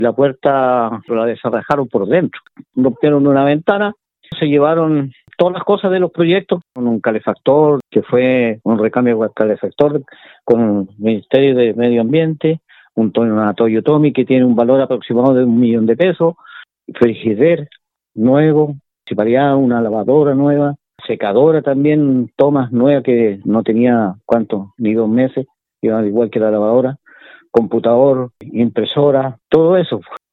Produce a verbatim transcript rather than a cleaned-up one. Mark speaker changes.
Speaker 1: La puerta la desarrajaron por dentro, rompieron una ventana, se llevaron todas las cosas de los proyectos, con un calefactor, que fue un recambio de calefactor, con el Ministerio de Medio Ambiente, un una Toyotomi que tiene un valor aproximado de un millón de pesos, frigider nuevo, municipalidad, una lavadora nueva, secadora también, tomas nueva que no tenía, ¿cuánto? Ni dos meses, iba igual que la lavadora, computador, impresora, todo eso.